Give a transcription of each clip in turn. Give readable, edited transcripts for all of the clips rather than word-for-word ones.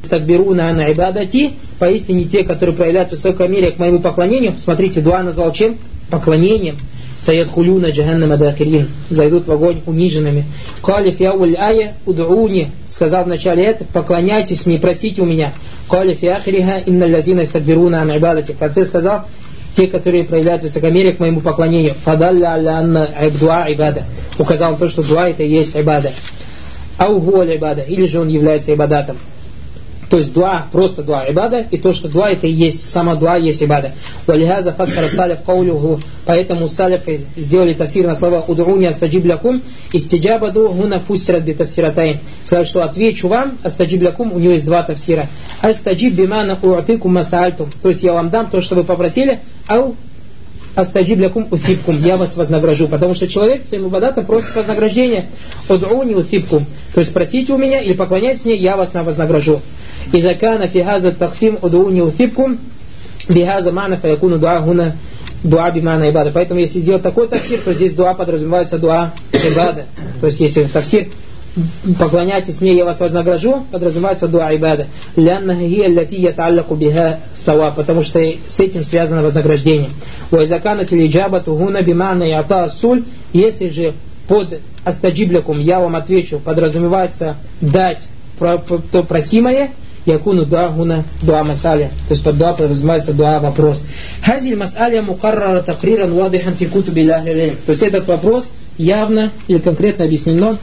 «Стагбируна ан ибадати», поистине те, которые проявляют высокомерие к моему поклонению. Смотрите, дуа назвал чем? Поклонением. «Саядхулюна джаханнама дахирин», зайдут в огонь униженными. «Кали фиауль ая уд'уни», сказал в начале это, поклоняйтесь мне, просите у меня. «Кали фиахриха инна лазина стагбируна ан ибадати», в конце сказал, те, которые проявляют высокомерие к моему поклонению. «Фадалля алля анна дуа ибада», указал на то, что дуа это и есть ибада. «Ау хуа ибада», или же он является ибадатом. То есть дуа, просто дуа ибада, и то, что дуа это и есть, сама дуа есть ибада. Валихаза фасхара салиф каулюху, поэтому салифы сделали тафсир на слова «Уд'уни астаджиб лякум», «Истиджабаду гуна фуссират би тафсиратайн». Сказали, что отвечу вам, астаджиб лякум, у него есть два тафсира. Астаджиб бимана уатикум масаальтум, то есть я вам дам то, что вы попросили, ау астаджиб лякум утибкум, я вас вознагражу. Потому что человек своим ибадатом просит вознаграждения. Уд'уни утибкум, то есть просите у меня или поклоняйтесь мне, я вас вознагражу. إذا كان في هذا التقسيم أدعوني أثبكم بهذا معنى فيكون دعاء هنا دعاء بمعنى ибада. Поэтому если сделать такой тафсир, то здесь дуа подразумевается дуа ибада. То есть если тафсир поклоняйтесь мне, я вас вознагражу, подразумевается дуа ибада. لأنها هي التي يتعلق بها ثواب, потому что с этим связано вознаграждение. وإذا كانت الإجابة هنا بمعنى إعطاء السؤل, если же под астаджиб лякум я вам отвечу подразумевается дать то просимое, якуну дуа гуна дуа масаля, то есть под дуа подразумевается дуа вопрос. Хазиль масаля мукаррара такриран вадихан фи кутуби ахли. То есть этот вопрос явно или конкретно объяснен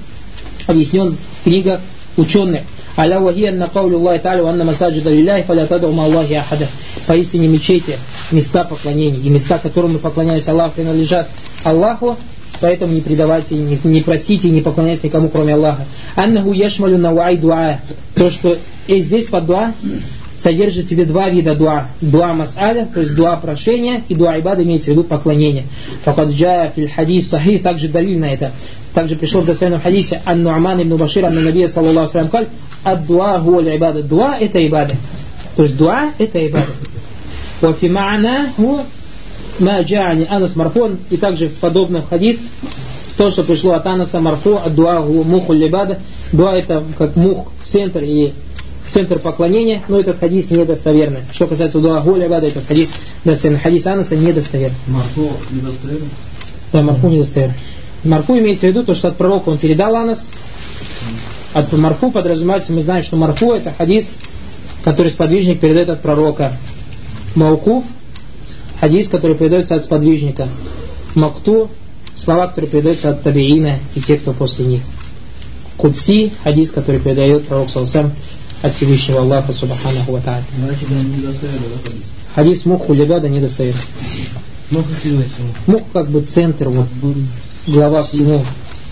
в книгах ученых. Аля вахия на каулю Аллахи та'аля анна масаджида лилляхи фаля тад'у ма Аллахи ахада. Поистине мечети, места поклонений и места, которым мы поклоняемся Аллаху, принадлежат Аллаху. Поэтому не предавайте, не просите, не поклоняйтесь никому, кроме Аллаха. Аннаху яшмалю навай дуа. То, что здесь под дуа содержит в себе два вида дуа. Дуа мас'аля, то есть дуа прошения, и дуа ибада имеется в виду поклонение. Факад джаа фил хадис сахих, также далиль на это. Также пришел в достоверном хадисе ан-Ну'ман ибн Башир анна набия саллаллаху алейхи ва саллям ад-дуа хуа ибада. Дуа это ибада. То есть дуа это ибада. Ва фи ма'наху ма джа'ани Анас марфун, и также подобно в хадис то, что пришло от Анаса марфу, от дуа муху либада. Дуа это как мух, центр и центр поклонения, но этот хадис недостоверный. Что касается дуа гу либада, этот хадис достоверный. Хадис Анаса недостоверный. Марфу недостоверный? Да, марфу недостоверный. Марфу имеется в виду то, что от пророка он передал Анас. От марфу подразумевается, мы знаем, что марфу это хадис, который сподвижник передает от пророка. Маукуф хадис, который передается от сподвижника. Макту слова, которые передаются от табиина и тех, кто после них. Кудси хадис, который передает пророк саллаллаху от Всевышнего Аллаха субханаху ва тааля. Хадис муху либада недостоверный. Мух как бы центр, вот, глава всего.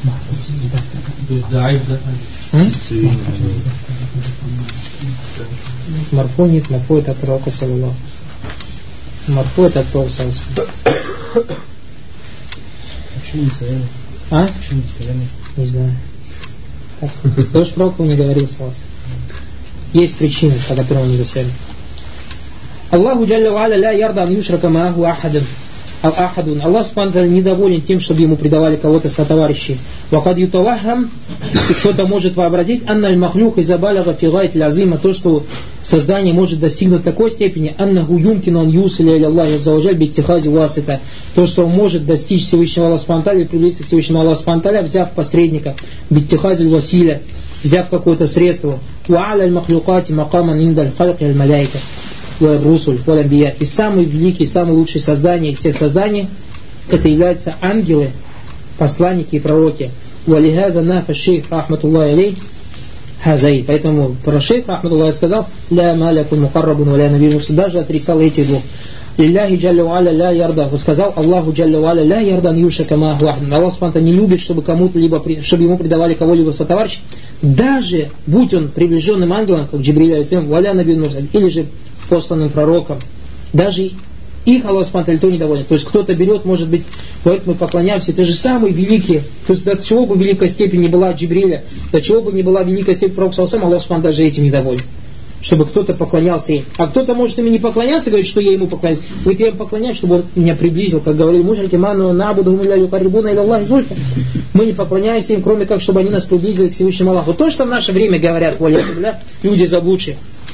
Марфу нет, марфу это от пророка саллаллаху. Марфу это от пророка саллаллаху. Почему не стояли? А? Почему не стояли? Не знаю. Потому что пророк не говорил саллаллаху. Есть причины, по которым он не достоверен. Аллаху джалля ва аля ля ярда ан юшрака мааху ахадун. Аллах субхану недоволен тем, чтобы ему предавали кого-то сотоварищей. Вакад ютавахам, и кто-то может вообразить, анналь махлюк из абалага фигайт лязима, то, что создание может достигнуть такой степени, аннаху юмкин он юсиля иля Аллахи аззаваджаль биттихази васита, то, что он может достичь Всевышнего Аллаха субхану и приблизиться к Всевышнему Аллаху субхану, взяв посредника, биттихази василя, взяв какое-то средство. Ва аля аль-махлюкати макаман индаль халк аль маляйка. И самый великий, самый лучший создание из всех созданий это являются ангелы, посланники и пророки. Поэтому шейх рахматуллахи сказал, даже отрицал эти двух. Сказал Аллаху джалля ва аля ля ярдан юшака мааху ахадун. Аллах субхану не любит, чтобы кому-то либо чтобы ему предавали кого-либо сотоварищ, даже будь он приближенным ангелом, как Джибриль алейхиссалям, валя наби мурсаль, или же посланным пророком, даже их Аллах субхану никто не доволен. То есть кто-то берет, может быть, говорит, мы поклоняемся, это же самые великие. То есть до чего бы великая степень не была Джибриля, до чего бы не была великая степень пророка саллаллаху, Аллах субхану даже этим не доволен. Чтобы кто-то поклонялся им. А кто-то может ими не поклоняться, говорит, что я ему поклоняюсь. Говорит, я ему поклоняюсь, чтобы он меня приблизил, как говорили мужики, ману набуду милялю ила Аллахи зульфа. Мы не поклоняемся им, кроме как, чтобы они нас приблизили к Всевышнему Аллаху. То, что в наше время говорят, люди заблудшие.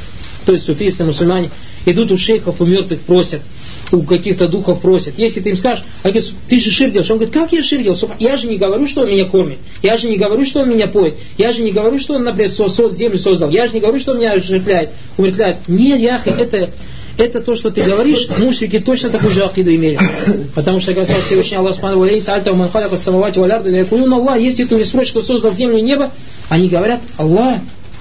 То есть суфисты, мусульмане идут у шейхов, у мертвых просят, у каких-то духов просят. Если ты им скажешь, ты же ширк делаешь. Он говорит, как я ширк делал? Я же не говорю, что он меня кормит. Я же не говорю, что он меня поет. Я же не говорю, что он, например, землю создал. Я же не говорю, что он меня оживляет, умертвляет. Нет, яхи, это то, что ты говоришь, мушрики точно такую же акиду имели. Потому что, как сказал Всевышний Аллах Субхану ва Тааля, Аллах, если ты не спросишь, кто создал землю и небо, они говорят, Аллах.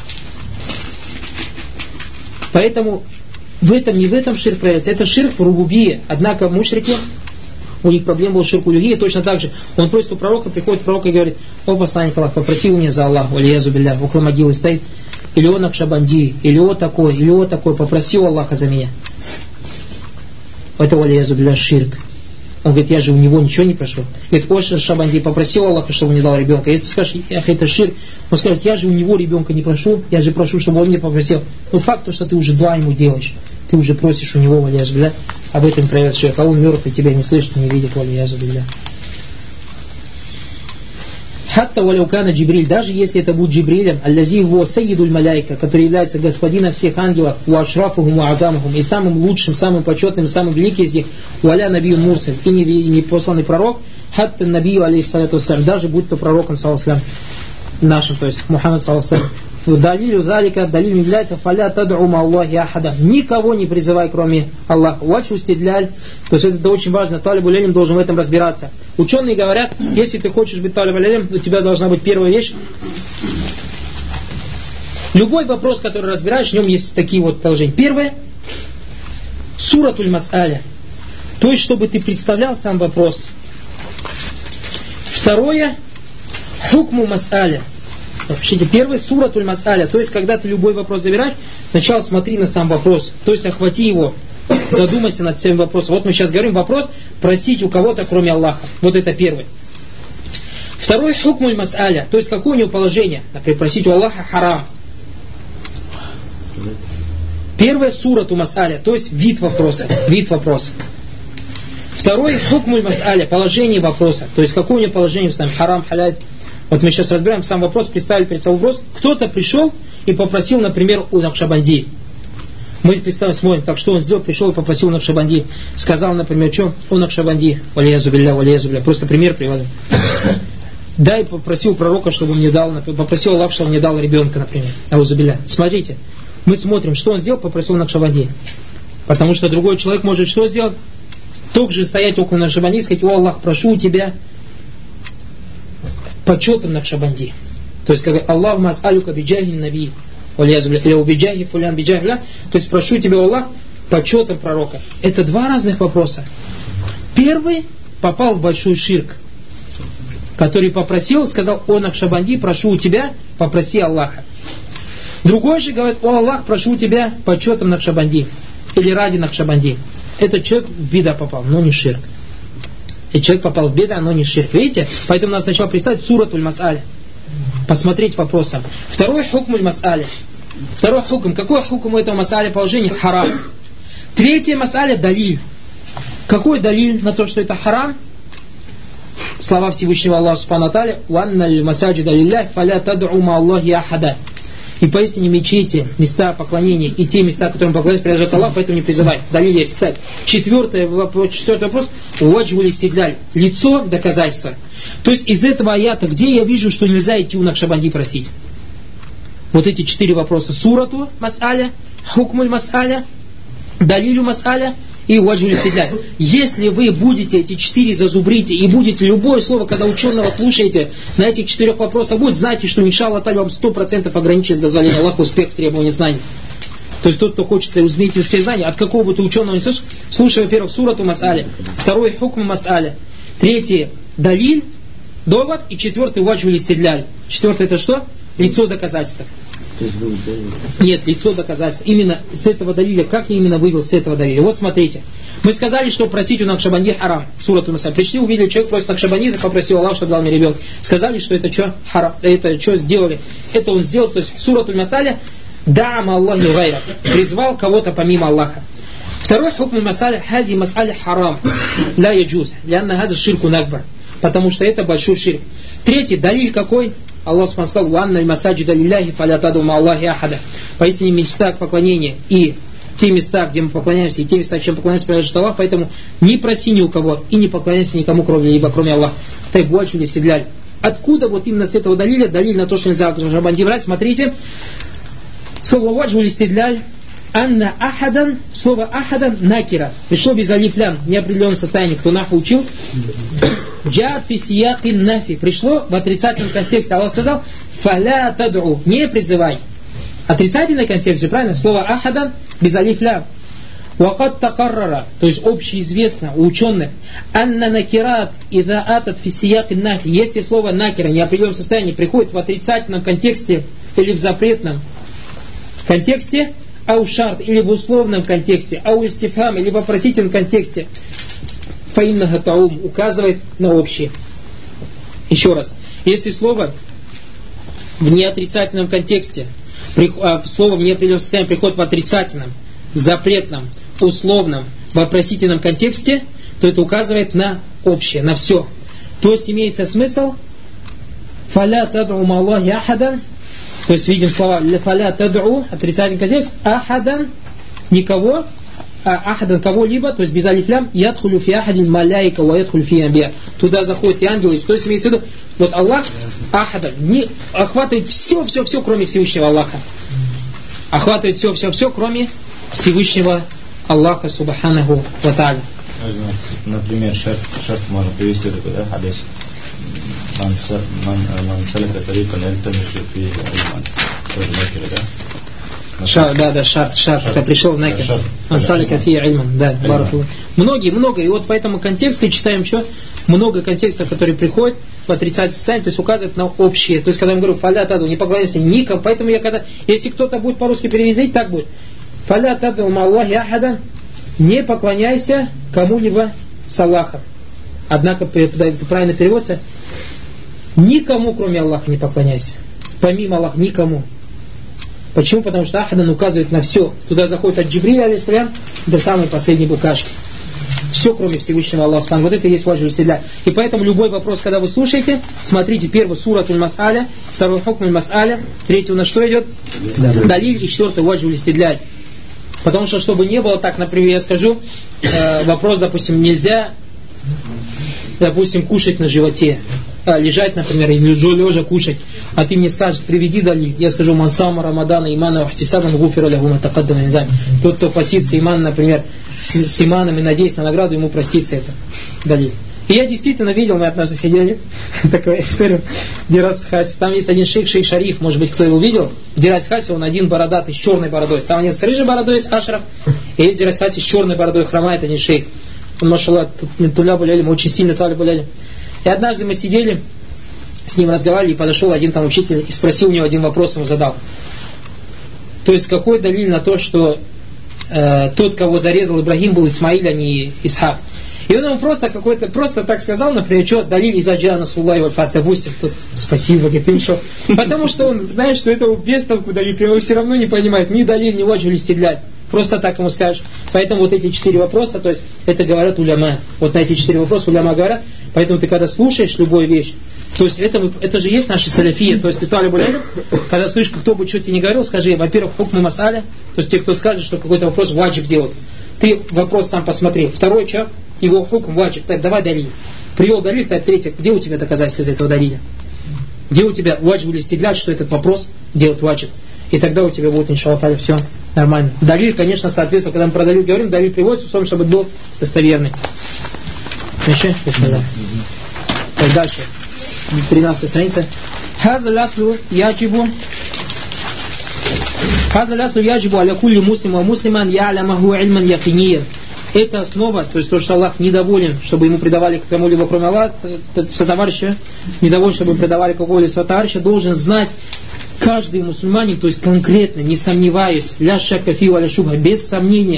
Поэтому не в этом ширк проявляется, это ширк в рубубии. Однако мушрики, у них проблема был ширк улюхия, точно так же. Он просит у пророка, приходит пророк и говорит, о посланник Аллах, попроси у меня за Аллаху, алиязу билля, около могилы стоит, или он Акшабанди, или он такой, попроси у Аллаха за меня. Это алиязу билля ширк. Он говорит, я же у него ничего не прошу. Говорит, о Шабанди, попроси у Аллаха, чтобы он мне дал ребенка. Если ты скажешь, это ширк, он скажет, я же у него ребенка не прошу, я же прошу, чтобы он мне попросил. Но факт, что ты уже дуа ему делаешь, ты уже просишь у него, валияз билля, об этом проявляется ширк. А он мертв и тебя не слышит, не видит, валияз билля. Хатта валяукана Джибриль, даже если это будет Джибрилем, аллази его сайидуль маляйка, который является господином всех ангелов, у ашрафухум, у азамухум, и самым лучшим, самым почетным, самым великим из них, уаля набию мурсаль, и не посланный пророк, хатта набию алейхиссалату вассалям, даже будь то пророком, саллаллаху нашим, то есть Мухаммад саллаллаху. Далилю залика, далилю является фаля тад'у ма Аллахи ахада. Никого не призывай, кроме Аллаха. Вачу стидляль. То есть это очень важно. Талиб аль-илм должен в этом разбираться. Ученые говорят, если ты хочешь быть талиб аль-илм, у тебя должна быть первая вещь. Любой вопрос, который разбираешь, в нем есть такие вот положения. Первое, суратуль мас'аля. То есть, чтобы ты представлял сам вопрос. Второе, хукму мас'аля. Пишите, первый суратуль мас'аля, то есть когда ты любой вопрос забираешь, сначала смотри на сам вопрос, то есть охвати его, задумайся над всем вопросом. Вот мы сейчас говорим вопрос, просить у кого-то кроме Аллаха. Вот это первый. Второй хукмуль мас'аля, то есть какое у него положение, например, просить у Аллаха харам. Первое сурату мас'аля, то есть вид вопроса. Второй хукмуль мас'аля, положение вопроса, то есть какое у него положение в исламе, харам, халяль. Вот мы сейчас разбираем сам вопрос, представили перед собой вопрос. Кто-то пришел и попросил, например, у Накшабанди. Мы представим, смотрим, так что он сделал, пришел и попросил у Накшабанди. Сказал, например, что у Накшабанди, валиязу билля, просто пример приводим. Да, и попросил пророка, чтобы он мне дал, попросил Аллах, чтобы он мне дал ребенка, например. Аузу билля. Смотрите, мы смотрим, что он сделал, попросил Накшабанди. Потому что другой человек может что сделать? Только же стоять около Накшабанди и сказать, о Аллах, прошу у тебя почетом Накшабанди. То есть, как Аллаху мас'алюка биджахи наби, или убиджахи фулян биджахи, то есть, прошу тебя, Аллах, почетом пророка. Это два разных вопроса. Первый попал в большой ширк, который попросил, сказал, о Накшабанди, прошу у тебя, попроси Аллаха. Другой же говорит, о Аллах, прошу у тебя почетом Накшабанди, или ради Накшабанди. Этот человек в бида попал, но не ширк. И человек попал в беда, но не ширк. Видите? Поэтому надо сначала представить суратуль мас'аля. Посмотреть вопросом. Второй хукмуль мас'аля. Второй хукм. Какой хукм у этого мас'аля положение? Харам. Третье мас'аля далиль. Какой далиль на то, что это харам? Слова Всевышнего Аллаха Субхану ва Тааля: «Ванналь масаджида лиллахи фаля тад'у ма Аллахи ахада». И поистине мечети, места поклонения и те места, которым поклоняются, принадлежат Аллаху, поэтому не призывай. Далее есть. Кстати, четвертый вопрос. Ваджвуль истидляль. Лицо доказательства. То есть из этого аята, где я вижу, что нельзя идти у Накшабанди просить? Вот эти 4 вопроса. Сурату мас'аля, хукмуль мас'аля, далилю мас'аля и ваджвуль истидляль. Если вы будете эти 4 зазубрите и будете любое слово, когда ученого слушаете, на этих 4 вопросах будет, знайте, что иншаллах Та'аля вам 100% ограничит дозволение Аллаха успех в требовании знаний. То есть тот, кто хочет измерительские знания, от какого бы ты ученого не слышишь, слушай, во-первых, сурату мас'аля, второй хукм мас'аля, третий далиль, довод, и 4 ваджвуль истидляль. 4 это что? Лицо доказательства. Нет, лицо доказательства. Именно с этого далиля. Как я именно вывел с этого далиля? Вот смотрите. Мы сказали, что просить у Накшабанди харам. Сурату мас'аля. Пришли, увидели, человек просит Накшабанди, попросил Аллах, чтобы дал мне ребенка. Сказали, что это что? Харам. Это что сделали? Это он сделал, то есть сурату мас'аля да'ама Аллахи гайра. Призвал кого-то помимо Аллаха. Второй хукм мас'аля хази мас'аля харам. Ля яджуз. Лянна хаза ширку накбар. Потому что это большой ширк. Третий далиль какой? Аллах сказал: «Ванна масаджида лилляхи фаля таду ма Аллахи ахада». Поистине места поклонения и те места, где мы поклоняемся, и те места, чем поклоняемся, принадлежит Аллах, поэтому не проси ни у кого и не поклоняйся никому, кроме Аллаха. Тайбуачу листидляль. Откуда вот именно с этого далиля, далиль на то, что нельзя Рабанди брать, смотрите, слово ваджу листидляль, анна ахадан, слово ахадан накира, пришло без алиф-лям, в неопределенном состоянии, кто наху учил, джаат фи сиякин нафи, пришло в отрицательном контексте. Аллах сказал: фаля тадру, не призывай. Отрицательный контекст же, правильно? Слово ахадан без алиф-лям. Вакат такаррара, то есть общеизвестно у ученых, анна накират ида атат фи сиякин нафи, если слово накира в неопределенном состоянии приходит в отрицательном контексте или в запретном контексте, ау шарт, или в условном контексте, ау истифхам, или в вопросительном контексте, фаиннага таум, указывает на общее. Еще раз, если слово в неотрицательном контексте, слово в неопределенном состоянии приходит в отрицательном, запретном, условном, вопросительном контексте, то это указывает на общее, на все. То есть имеется смысл фаля тадру ма Аллахи ахадан. То есть видим слова «фаля тадру», отрицательный контекст, «ахадан», никого, «ахадан», кого-либо, то есть без алиф-лям, «ядхулю фи ахадин маляйка ва ядхулю фи амбия». Туда заходят и ангелы. То есть имеется в виду, вот Аллах, «ахадан», не охватывает все, кроме Всевышнего Аллаха. Охватывает все, кроме Всевышнего Аллаха, субханаху ва тааля. Например, шарт можно привести такой, да, хадис. Ман салака тарикан ялтамису фиhi ильман. Тоже накира, да? Шарт. Когда пришел в накир. Ман салака фиhi ильман. Да, баракаллаху. Много. И вот по этому контексту читаем, что много контекстов, которые приходят в отрицательное состояние, то есть указывают на общее. То есть, когда я говорю фаля таду, не поклоняйся никому, поэтому если кто-то будет по-русски перевести, так будет. Фаля таду ма Аллахи ахадан, не поклоняйся кому-либо с Аллахом. Однако, это правильно переводится, никому, кроме Аллаха, не поклоняйся. Помимо Аллаха, никому. Почему? Потому что ахадан указывает на все. Туда заходит от Джибриля, алейхиссалям, до самой последней букашки. Все, кроме Всевышнего Аллаха. Вот это и есть ваджу листидляля. И поэтому любой вопрос, когда вы слушаете, смотрите, первый суратуль мас'аля, второй хукмуль мас'аля, третий у нас что идет? Далиль, и четвертый ваджу листидляля. Потому что, чтобы не было так, например, я скажу, вопрос, допустим, нельзя, допустим, кушать на животе, лежать, например, или лежа кушать, а ты мне скажешь, приведи далиль, я скажу: мансама рамадана имана ухтисабан гуфира лаху ма тақаддама мин замби. Тот, кто постится иман, например, с иманом и надеясь на награду, ему простится это далиль. И я действительно видел, мы однажды сидели, такая история, Дирас Хаси, там есть один шейх Шариф, может быть, кто его видел, Дирас Хаси, он один бородатый, с черной бородой, там один с рыжей бородой, с Ашраф, и есть Дирас Хаси с черной бородой, хромает один шейх, он, машаллах, туля буляли, мы очень сильно туля буляли. И однажды мы сидели, с ним разговаривали, и подошел один там учитель, и спросил у него один вопрос, ему задал. То есть, какой далиль на то, что тот, кого зарезал Ибрагим, был Исмаиль, а не Исхак? И он ему просто так сказал, например, что далиль изаджа насуллахи валь фат, допустим, тут спасибо, говорит, ты что? Потому что он знает, что это без толку далиль, его все равно не понимает, ни далиль, ни ваджу листидляля. Просто так ему скажешь. Поэтому вот эти 4 вопроса, то есть это говорят уляма. Вот на эти 4 вопроса уляма говорят. Поэтому ты когда слушаешь любую вещь, то есть это же есть наша салафия. То есть ты когда слышишь, кто бы что тебе не говорил, скажи, во-первых, хукму масаля, то есть те, кто скажет, что какой-то вопрос ваджиб делать. Ты вопрос сам посмотри. Второй человек, его хукм ваджиб. Так, давай далиль. Привел далиль, так, третий, где у тебя доказательства из этого далиля? Где у тебя ваджиб или стиглять, что этот вопрос делать ваджиб? И тогда у тебя будет, иншаллах, все нормально. Далиль, конечно, соответственно, когда мы про далиль говорим, далиль приводится, условно, чтобы был достоверный. Еще? Так, дальше. 13 страница. Хаза ляслу яджибу аля кулли муслима муслиман я'лямаху ильман якиниян. Это основа, то есть то, что Аллах недоволен, чтобы ему предавали кому-либо кроме Аллаха, сотоварища, недоволен, чтобы ему предавали какого-либо сотоварища, должен знать каждый мусульманин, то есть конкретно, не сомневаясь, ля шакка фи ва ля шубха, без сомнения,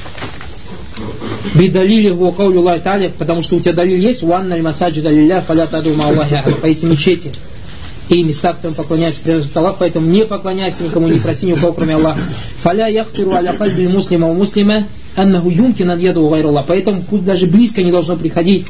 бидалили ва каулю Аллахи та'аля, потому что у тебя далиль есть, уанна аль-масаджида лилля фаля таду ма Аллахи ахад, поистине мечети и места, которым поклоняются принадлежат Аллаху, поэтому не поклоняйся никому, не проси ни у кого, кроме Аллаха. Фаля яхтуру аля кальби муслима у муслима аннаху юмкин ан яду гайру Аллах. Поэтому пусть даже близко не должно приходить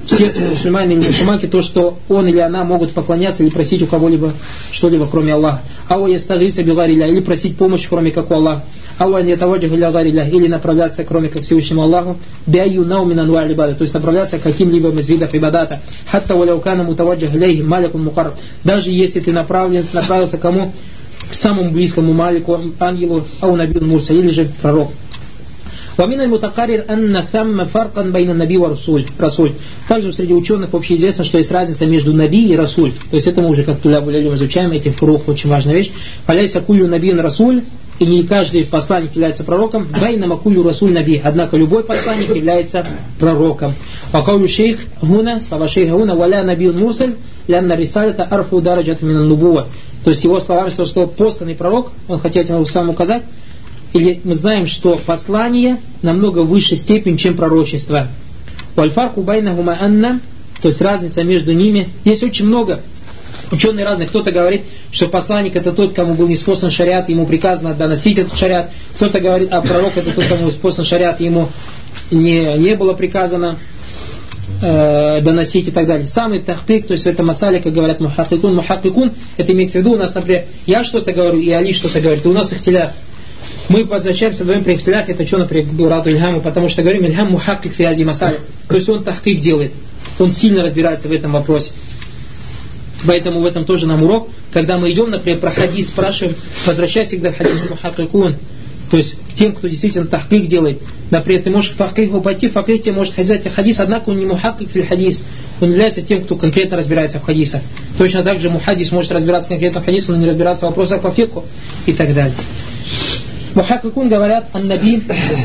в сердце мусульманина или мусульманки то, что он или она могут поклоняться или просить у кого-либо что-либо, кроме Аллаха. Ау ястагиса бигарилля, или просить помощь, кроме как у Аллаха. Ау ятаваджаху ля гарилля, или направляться, кроме как Всевышнему Аллаху. Биаю наумин анваль ибада, то есть направляться к каким-либо из видов ибадата. Хатта валяукана мутаваджах лейхи маликун мукарраб. Даже если ты направился кому? К самому близкому малику, ангелу, ау набил мурса, или же пророк. ومن المتقرر أن ثم فرقا بين النبي ورسول. Также среди ученых общеизвестно, что есть разница между наби и расуль. То есть это мы уже как тулябу лялюм изучаем, эти фурух, очень важная вещь. Халяйся кулю набин расуль, и не каждый посланник является пророком. Байна кулю расуль наби. Однако любой посланник является пророком. Вакаулю шейх гуна, слова шейха гуна, валя набил мурсаль, лянна рисалята арфу дараджат минан нубуа. То есть его словами, что посланный пророк, он хотел этим сам указать, или мы знаем, что послание намного выше степень, чем пророчество. Вальфарку байнахума анна, то есть разница между ними. Есть очень много ученые разных. Кто-то говорит, что посланник это тот, кому был ниспослан шариат, ему приказано доносить этот шариат. Кто-то говорит, а пророк это тот, кому ниспослан шариат, ему не было приказано доносить и так далее. Самый тахтык, то есть в этом масале, как говорят мухаккикун, это имеется в виду, у нас, например, я что-то говорю, и Али что-то говорит, и у нас ихтиляф. Мы возвращаемся, говорим при ихтиляфе, это что, например, Бурату Ильхаму, потому что говорим, Ильхам мухаккик фи ази масале. То есть он тахкик делает, он сильно разбирается в этом вопросе. Поэтому в этом тоже нам урок, когда мы идем, например, про хадис, спрашиваем, возвращайся всегда к хадису мухаккикун. То есть к тем, кто действительно тахкик делает. Например, ты можешь к факиху пойти, факих тебе может сказать хадис, однако он не мухаккик фил хадис. Он является тем, кто конкретно разбирается в хадисах. Точно так же мухаддис может разбираться конкретно в хадисах, но не разбираться в вопросах по фикху и так далее. Мухаккикун говорят, ан-наби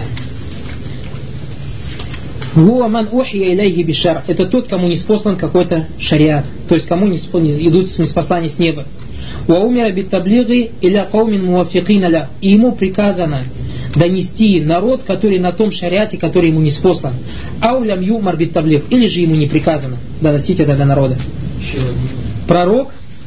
гуа ман ухия илейхи бишар. Это тот, кому не спослан какой-то шариат. То есть кому не идут ниспослания с неба. Ва умира биттаблиги иля каумин муаффикин ля. И ему приказано донести народ, который на том шариате, который ему не спослан. Аулям юмар биттаблиг. Или же ему не приказано доносить это до народа. Пророк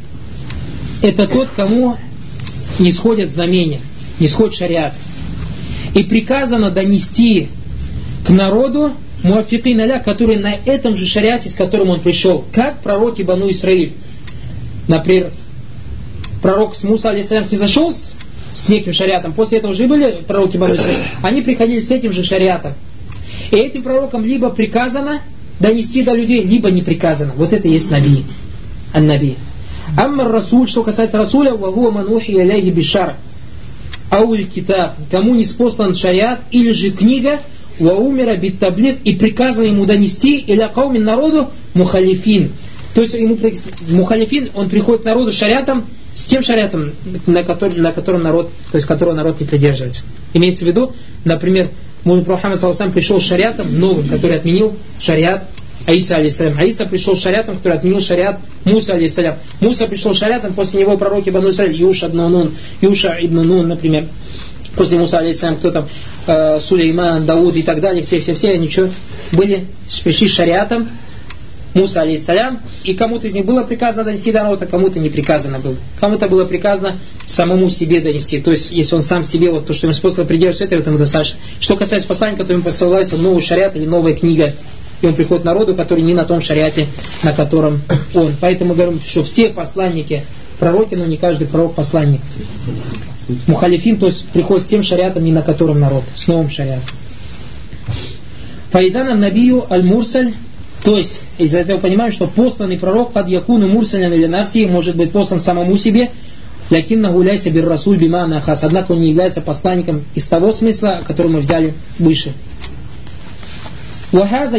это тот, кому не сходят знамения, не сходит шариат. И приказано донести к народу муаффикин аля, который на этом же шариате, с которым он пришел. Как пророки Бану Исраиль. Например, пророк с Муса алейхиссалям снизошел с неким шариатом. После этого же были пророки Бану Исраиль. Они приходили с этим же шариатом. И этим пророкам либо приказано донести до людей, либо не приказано. Вот это и есть наби. Ан-наби. Аммар расуль, что касается расуля, вагуа манухи аляйхи бишар. Ауль китаб, кому не спослан шариат, или же книга, ва умира биттаблиг, и приказано ему донести, иля каумин народу мухалифин. То есть ему мухалифин, он приходит к народу шариатом, с тем шариатом, на котором народ, то есть которого народ не придерживается. Имеется в виду, например, Мухаммад ﷺ пришел с шариатом новым, который отменил шариат Аиса алейхиссалям. Аиса пришел с шариатом, который отменил шариат Муса алейхиссалям. Муса пришел с шариатом, после него пророки Бану Исраиль, Юша ибн Нун, например. После Муса алейхиссалям, кто там, Сулейман, Дауд и так далее, все они что, пришли с шариатом Муса алейхиссалям, и кому-то из них было приказано донести до народа, кому-то не приказано было. Кому-то было приказано самому себе донести. То есть, если он сам себе, вот то, что ему способно придерживаться, этому достаточно. Что касается посланника, то ему посылается новый шариат или новая книга, и он приходит к народу, который не на том шариате, на котором он. Поэтому мы говорим, что все посланники пророки, но не каждый пророк посланник. Мухалифин, то есть приходит с тем шариатом, не на котором народ, с новым шариатом. Фаизана набию аль-мурсаль, то есть из этого понимаем, что посланный пророк под якуну мурсалян или навси может быть послан самому себе, лякинна гуляйся бир расуль бимана хас, однако он не является посланником из того смысла, который мы взяли выше. وبهذا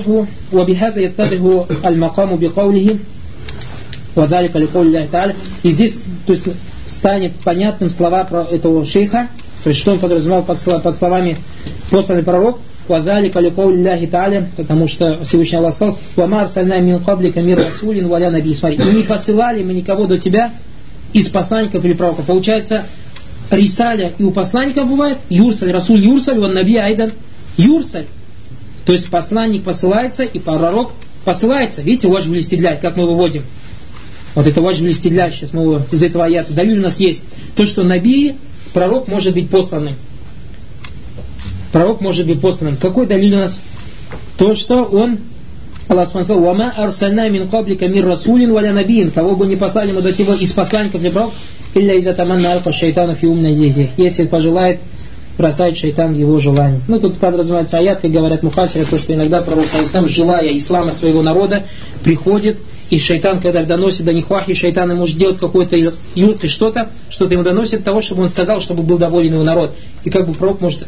يتضح المقام بقوله وذلك لقول الله تعالى. И здесь то есть, станет понятным слова про этого шейха, то есть что он подразумевал под словами посланный пророк, وذلك لقول الله تعالى, потому что Всевышний Аллах сказал: وما أرسلنا من قبلك من رسول ولا نبي. Смотри, и не посылали мы никого до тебя из посланников или пророков. Получается, рисаля и у посланников бывает юрсаль, расуль юрсаль, он наби айдан юрсаль. То есть посланник посылается и пророк посылается. Видите, ваджб листидляй, как мы выводим. Вот это ваджб листидляй, сейчас мы из этого аята. Далиль у нас есть. То, что наби, пророк может быть посланным. Пророк может быть посланным. Какой далиль у нас? То, что он Аллах сказал: «Вама арсальна мин каблика мир расулин валя набиин». Кого бы не послали мы до тебя из посланников для пророков, илля иза таманна альфа шайтана фи умна дети. Если пожелает, бросает шайтан в его желание. Ну, тут подразумевается аят, как говорят муфассиры, то, что иногда пророк, желая ислама своего народа, приходит, и шайтан, когда доносит до них вахи, шайтан ему может делать какой-то ют и что-то ему доносит того, чтобы он сказал, чтобы был доволен его народ. И как бы пророк может,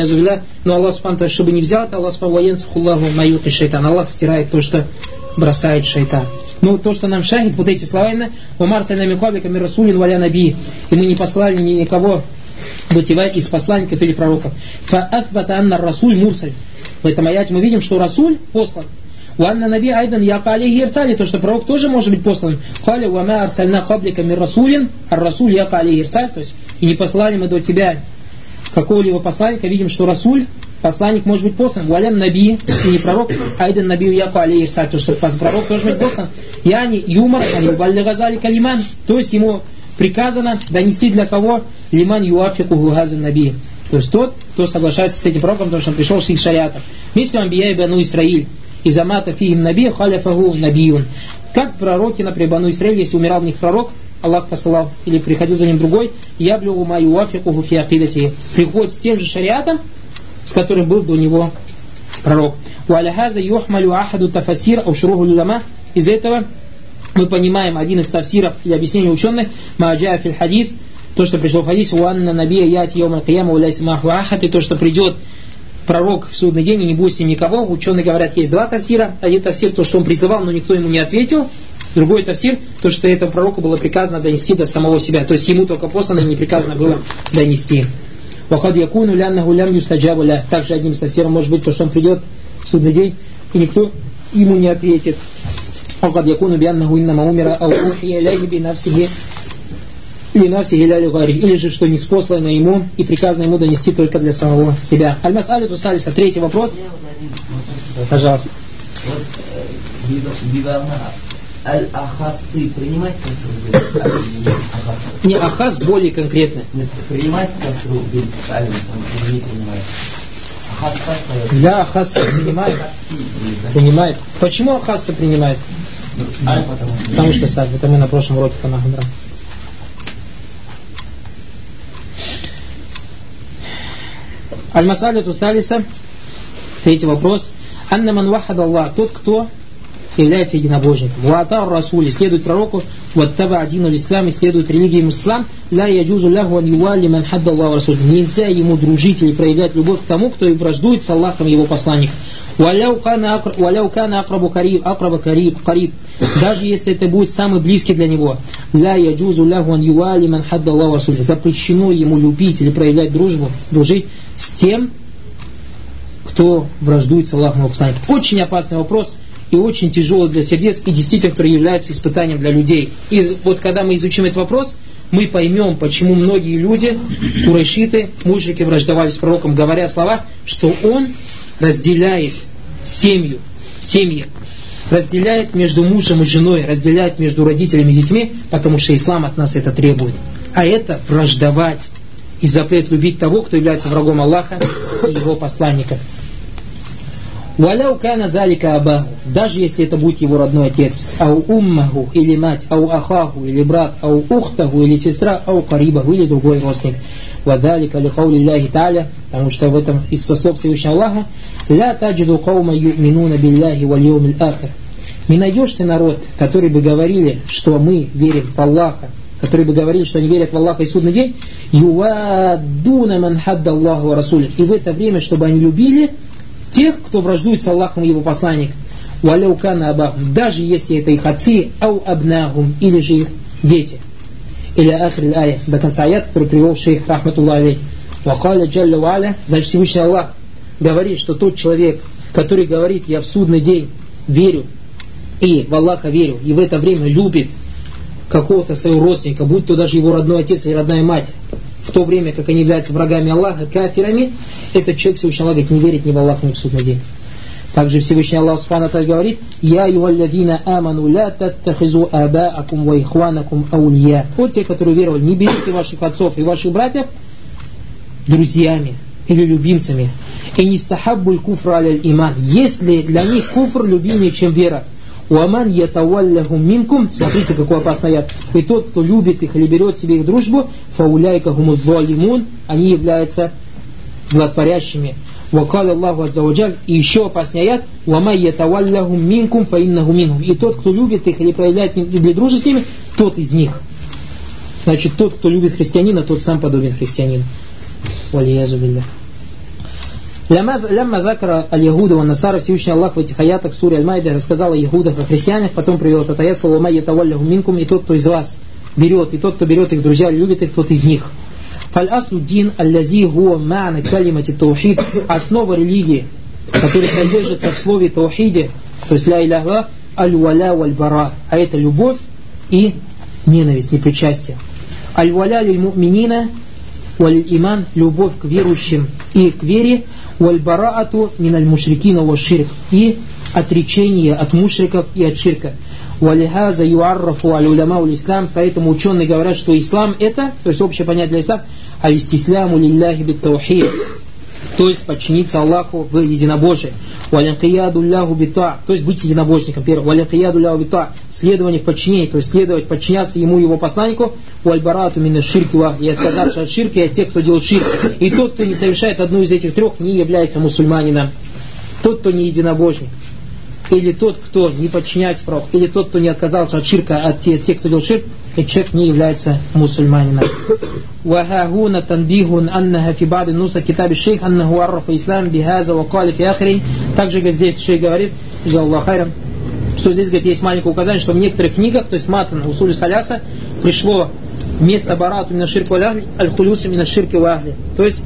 но Аллах субхану, чтобы не взял это, Аллах субхану, и шайтан. Аллах стирает то, что бросает шайтан. Ну, то, что нам шахид, вот эти слова именно, «Умар сальнами каблика мир расулин валя наби». И мы не послали никого до тебя из посланников или пророков. Фа'афбата анна расуль мурсаль. В этом аяте мы видим, что расуль послан. Уанна наби айдан яка алейхи ирсали, то, что пророк тоже может быть послан. Халя уама арсальна каблика мир расулин, ар расуль яка алейхи ирсаль. То есть, и не послали мы до тебя какого-либо посланника, видим, что расуль, посланник может быть послан. Уалян наби, и не пророк, айдан наби яка алейхи ирсаль. То, что пророк тоже может быть послан. Яни юмар, ани газали калиман. То есть, ему приказано донести для кого? Лиман юафику гугазан наби. То есть тот, кто соглашается с этим пророком, потому что он пришел с их шариатом. Мислю амбия и бану Исраиль. Изамата фиим наби халяфаху набиюн. Как пророки, например, бану Исраиль, если умирал в них пророк, Аллах посылал, или приходил за ним другой, яблюгу ма юафику фи акидати. Приходит с тем же шариатом, с которым был до него пророк. Уаляхаза юхмалю ахаду тафасир аушругу люлама. Из этого мы понимаем один из тафсиров или объяснений ученых, ма'аджа фил хадис, то, что пришло в хадисе, уанна набия яти йома кияма уляйси маху ахат, и то, что придет пророк в судный день и не будет с ним никого. Ученые говорят, есть два тафсира. Один тафсир, то, что он призывал, но никто ему не ответил. Другой тафсир, то, что этому пророку было приказано донести до самого себя. То есть ему только послано и не приказано было донести. Вахад якуну ляннаху лям юстаджабу ля. Также одним из тафсиров может быть, то, что он придет в судный день и никто ему не ответит. Вахад якуну бианнаху иннама умира ау ухия ляйхи би навсиги или же, что не спослано ему и приказано ему донести только для самого себя. Аль-Мас'аляту салиса. Третий вопрос. Пожалуйста. Аль-Ахасы принимать касру? Не ахас, более конкретно. Принимать касру? Не принимает. Да, ахаса принимает. Принимает. Почему ахаса принимает? Потому что сад. Это мы на прошлом уроке понахудрали. Аль-Мас'аляту салиса. Третий вопрос. Анна ман вахад Аллах. Тот, кто является единобожником. Ваатар расули, следует пророку, ваттаба адину l'ислам, и следует религии ислам, ла яджузу лаху ан ювалли ман хадда Аллаху расуль. Нельзя ему дружить или проявлять любовь к тому, кто и враждует с Аллахом и его посланником. Валяу кана акрабу кариб. Даже если это будет самый близкий для него. Ла яджузу лаху ан ювалли ман хадда Аллаху расуль. Запрещено ему любить или проявлять дружбу, дружить с тем, кто враждует с Аллахом и его посланником. Очень опасный вопрос. И очень тяжелый для сердец, и действительно, который является испытанием для людей. И вот когда мы изучим этот вопрос, мы поймем, почему многие люди, курайшиты, мушрики, враждовали с пророком, говоря слова, что он разделяет семьи, разделяет между мужем и женой, разделяет между родителями и детьми, потому что ислам от нас это требует. А это враждовать и запрет любить того, кто является врагом Аллаха и его посланника. Валяу кана далика абаху, даже если это будет его родной отец, ау уммаху или мать, ау ахаху или брат, ау ухтаху или сестра, ау карибаху или другой родственник. Вадалика ли каули Аллахи та'аля, потому что в этом из слов Всевышнего Аллаха, ля таджиду каума ю'минуна билляхи валь йоумиль ахир. Не найдешь ты народ, который бы говорили, что мы верим в Аллаха, которые бы говорили, что они верят в Аллаха и судный день, юаддуна ман хадда Аллаху ва расуль. И в это время, чтобы они любили тех, кто враждует с Аллахом и его посланником. Валяукана абахум, даже если это их отцы, ау абнахум, или же их дети. Или ахрил ая, до конца аят, который привел шейх рахматуллах алейх. Вакаля джалля ва'аля, значит Всевышний Аллах говорит, что тот человек, который говорит, я в судный день верю, и в Аллаха верю, и в это время любит какого-то своего родственника, будь то даже его родной отец или родная мать, в то время, как они являются врагами Аллаха, кафирами, этот человек Всевышний Аллах говорит, не верит ни в Аллаха, ни в судный день. Также Всевышний Аллах Субхану Тааля говорит, «Я юваллавина аману ля таттахизу абаакум ва ихванакум аулия». Вот те, которые веровали, не берите ваших отцов и ваших братьев друзьями или любимцами. инистахаббуль куфра аляль иман. Если для них куфр любимее, чем вера. Уаман ятавалляхум минкум, смотрите, какой опасный аят. И тот, кто любит их или берет себе их дружбу, фауляйка гумудзалимун, они являются злотворящими. Вакал Аллаху аззаваджаль, и еще опасный аят, уаман ятавалляхум минкум фаиннаху минхум. И тот, кто любит их или проявляет для дружбы с ними, тот из них. Значит, тот, кто любит христианина, тот сам подобен христианину. Валиязу билля. Лямма закара аль-Ягуда ва Насара, Всевышний Аллах в этих аятах в суре Аль-Майда рассказал о Ягудах, о христианах, потом привел этот аят, слово «Ма ятавалляху минкум», и тот, кто из вас берет, и тот, кто берет их друзья, любит их, тот из них. Фаль-аслу дин аль-лази хуа ма'на калимати таухид, основа религии, которая содержится в слове таухиде, то есть ля иляха, аль-валя валь-бара, а это любовь и ненависть, непричастие. Аль-валя лиль-му'минина валь-иман, любовь к верующим и к вере, валь-бараату миналь мушрикина ва ширк, и отречение от мушриков и от ширка. Валихаза юаррафу аль-уляма уль-ислам, поэтому ученые говорят, что ислам это, то есть общее понятие для ислама, аль-истисляму лилляхи бит-таухид, то есть подчиниться Аллаху в единобожии. Валянкияду ляху бита, то есть быть единобожником. Первое. Валянкияду ляху бита, следование в подчинении, то есть следовать, подчиняться ему, его посланнику. Вальбарату мина ширки ва, и отказаться от ширки, от тех, кто делает ширк. И тот, кто не совершает одну из этих трех, не является мусульманином. Тот, кто не единобожник, или тот, кто не подчиняется пророку, или тот, кто не отказался от ширка, от тех, кто делает ширк, этот человек не является мусульманином. وَهَاهُونَ تَنْبِيهٌ أَنَّهَا فِي بَعْدِ النُّسَ كِتَابِ الشيخ أَنَّهُ عَرَّفَ إِسْلَامِ بِهَذَا وَقَالِ فِي آخِرِهِ. Также, говорит, здесь шейх говорит, джазаллаху хайран, что здесь, говорит, есть маленькое указание, что в некоторых книгах, то есть матан усуль саляса, пришло вместо барату мина ширки ва ахли, аль-хулюсу мина ширки ва ахли. То есть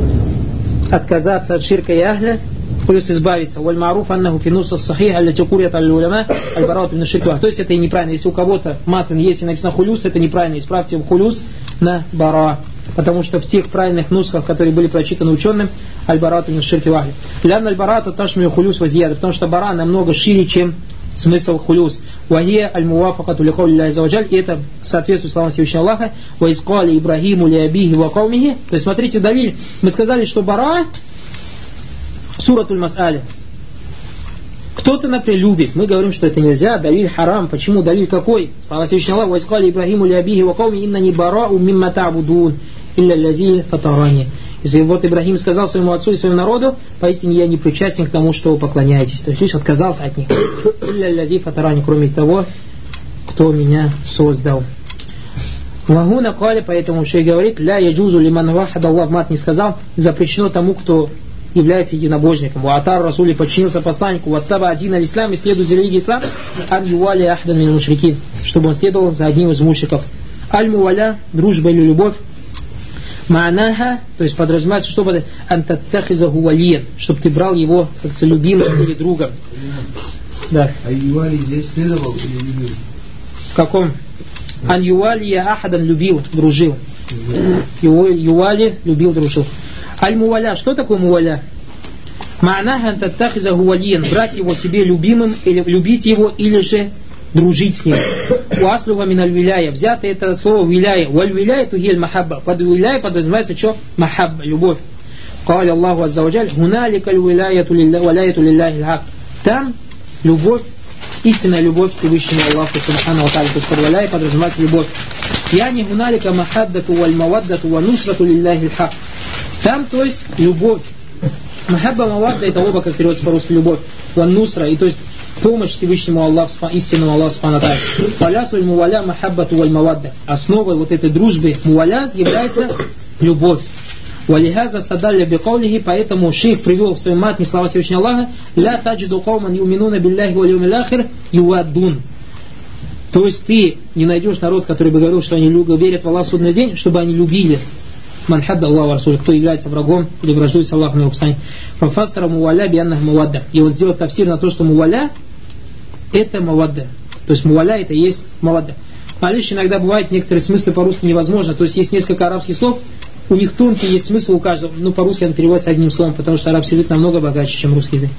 отказаться от ширка и ахля, плюс избавиться. Валь-маруф аннаху финуса сахих аллати курят аль-уляма аль-барату мина ширки ва ахли. То есть это и неправильно. Если у кого-то матан, если написано хулюс, это неправильно. Исправьте в хулюс на бара. Потому что в тех правильных нусках, которые были прочитаны ученым, аль-барату мина ширки ва ахли. Лян аль-барату ташмию хулюс вазияда. Потому что бара намного шире, чем смысл хулюс. Вахия аль-муафакату ликаули Аллахи аззаваджаль, и это соответствует словам Всевышнего Аллаха. Ва искали Ибрахиму ли абихи ва каумихи. То есть смотрите далиль. Мы сказали, что бара суратуль мас'аля. Кто-то, например, любит. Мы говорим, что это нельзя. Далиль харам. Почему? Далиль какой? Слова Всевышнего Аллаха. Ва искали Ибрахиму ли абихи ва каумихи иннани барау мимма та'будун илля лази фатарани. Если вот Ибрахим сказал своему отцу и своему народу, поистине я не причастен к тому, что вы поклоняетесь. То есть лишь отказался от них. Илля лази фатарани, кроме того, кто меня создал. Вагуна кали, поэтому шейх говорит, ля яджузу лиман вахад Аллах, мат не сказал, запрещено тому, кто является единобожником. Ваатар Расули подчинился посланнику, ваттаба один аль-ислам, и следует за религией ислам, ан ювали ахдан мин мушрикин, чтобы он следовал за одним из мушриков. Аль-муваля, дружба или любовь, ма'наха, то есть подразумевается, чтобы антаттахизаху валиен, чтобы ты брал его как любимым или другом. Да. А ювали здесь следовал или любил? В каком? Ан ювали ахадан любил, дружил. Ювали любил, дружил. Аль-муваля, что такое муваля? Ма'наха антаттахизаху валиен, брать его себе любимым, или любить его, или же дружить с ним. Уаслуха мин аль-виляя. Взято это слово виляя. Валь-виляя тухиль махабба. Под виляя подразумевается что? Махабба, любовь. Каля Аллаху аззаваджаль, хуналика аль-виляяту лилляхи л-хак. Там любовь, истинная любовь Всевышнему Аллаху субхану ва тааля. То есть под виляя подразумевается любовь. Яни хуналика махабдату валь-маваддату ва нусрату лилляхи л-хак. Там, то есть, любовь. Махабба мавадда это оба, как переводится по-русски, любовь. Ван нусра, и то есть помощь Всевышнему Аллаху, истинному Аллаху субхану ва тааля. Муваля махаббату валь мавадда. Основой вот этой дружбы муваля является любовь. Валихаза стадалля бикаулихи, поэтому шейх привел в своем матне слова Всевышнего Аллаха: ля таджиду кауман юминуна билляхи валь яумил ахир юаддун. То есть ты не найдешь народ, который бы говорил, что они верят в Аллах в судный день, чтобы они любили ман хадда Аллаху расуль, кто является врагом или враждует с Аллахом и его посланником. Фафассара муваля бианнах мавадда. И вот сделать тафсир на то, что муваля это мавадда. То есть муваля это и есть мавадда. А лишь иногда бывает некоторые смыслы по-русски невозможно. То есть есть несколько арабских слов, у них тонкий есть смысл у каждого. Ну по-русски он переводится одним словом, потому что арабский язык намного богаче, чем русский язык.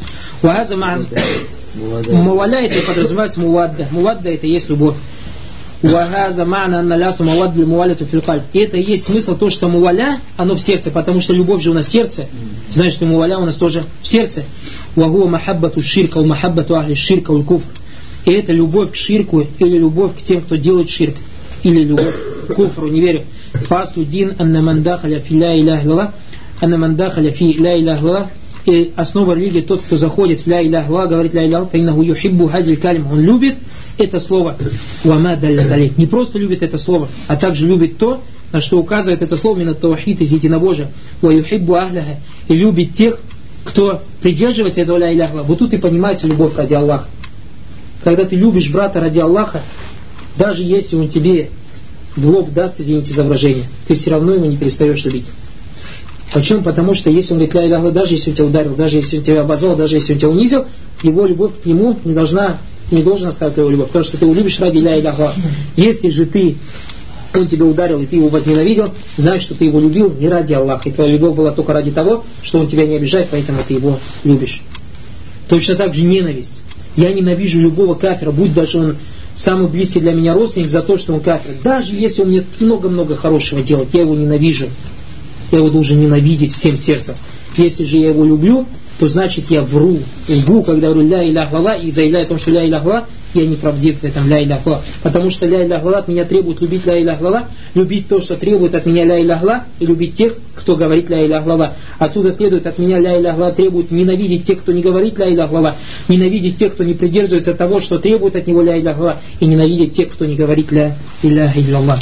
Маваля это подразумевается мувадда. Мувадда это и есть любовь. Вагаза мана анналясу мавад для муаляту филкаль. И это и есть смысл то, что муаля, оно в сердце, потому что любовь же у нас в сердце. Знаешь, что муаля у нас тоже в сердце. Вагуа махаббату ширка, у махаббату ахли ширка, у куфр. И это любовь к ширку, или любовь к тем, кто делает ширк, или любовь к куфру, не верю. Фасту дин анна мандахаля фи ля илях лала, анна мандахаля фи ля илях лала. И основа религии тот, кто заходит в ля илях лала, говорит ля илях, фаиннаху юхиббу хазиль калим, он любит это слово. Уама далля далей. Не просто любит это слово, а также любит то, на что указывает это слово именно таухид из единобожия. Ва юхиббу ахляха. И любит тех, кто придерживается этого ля илях лала. Вот тут и понимаете любовь ради Аллаха. Когда ты любишь брата ради Аллаха, даже если он тебе в лоб даст, извините за выражение, ты все равно его не перестаешь любить. Почему? Потому что если он говорит ля иляха, даже если он тебя ударил, даже если он тебя обозвал, даже если он тебя унизил, его любовь к нему не должен оставить его любовь, потому что ты его любишь ради ля иляха. Если же он тебя ударил и ты его возненавидел, знай, что ты его любил не ради Аллаха, и твоя любовь была только ради того, что он тебя не обижает, поэтому ты его любишь. Точно так же ненависть. Я ненавижу любого кафира, будь даже он самый близкий для меня родственник, за то, что он кафир. Даже если он мне много-много хорошего делает, я его ненавижу. Я его должен ненавидеть всем сердцем. Если же я его люблю, то значит я вру, когда говорю ля илях лала и заявляю о том, что ля илях лала, я не правдив в этом ля илях лала. Потому что ля илях лала от меня требует любить ля илях лала, любить то, что требует от меня ля илях лала, и любить тех, кто говорит ля илях лала. Отсюда следует, от меня ля илях лала требует ненавидеть тех, кто не говорит ля илях лала, ненавидеть тех, кто не придерживается того, что требует от него ля илях лала, и ненавидеть тех, кто не говорит ля илях илlallah.